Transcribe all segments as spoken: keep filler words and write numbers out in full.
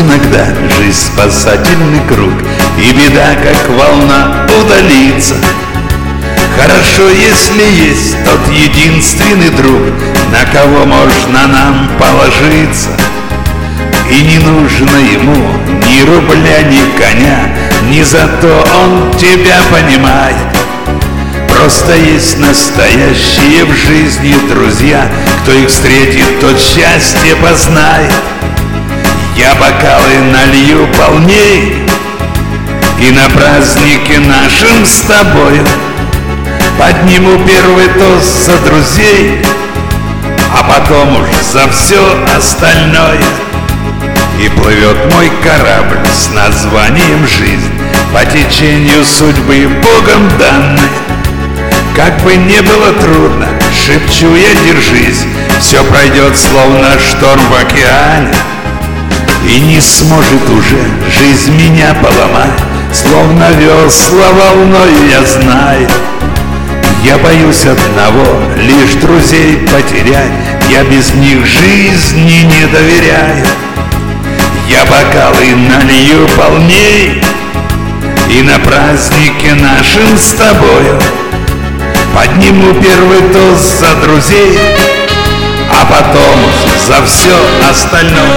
иногда жизнь спасательный круг, и беда, как волна, удалится. Хорошо, если есть тот единственный друг, на кого можно нам положиться. И не нужно ему ни рубля, ни коня, ни за то он тебя понимает. Просто есть настоящие в жизни друзья, кто их встретит, тот счастье познает. Я бокалы налью полней, и на празднике нашем с тобою подниму первый тост за друзей, а потом уж за все остальное. И плывет мой корабль с названием «Жизнь» по течению судьбы Богом данной. Как бы не было трудно, шепчу я, держись, все пройдет, словно шторм в океане. И не сможет уже жизнь меня поломать, словно весла волною, я знаю. Я боюсь одного, лишь друзей потерять, я без них жизни не доверяю. Я бокалы налью полней, и на празднике нашем с тобою подниму первый тост за друзей, а потом за все остальное.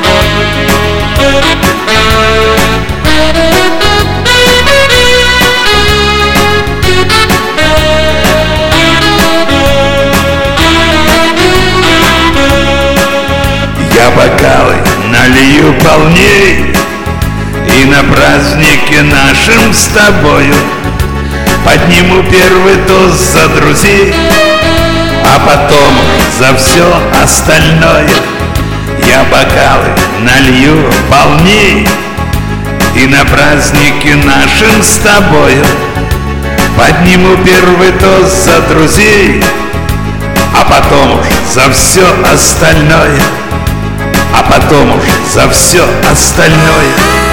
Я бокалы налью полней, и на празднике нашем с тобою подниму первый тост за друзей, а потом за все остальное. Я бокалы налью полней, и на празднике нашем с тобою подниму первый тост за друзей, а потом уж за все остальное. А потом уж за все остальное.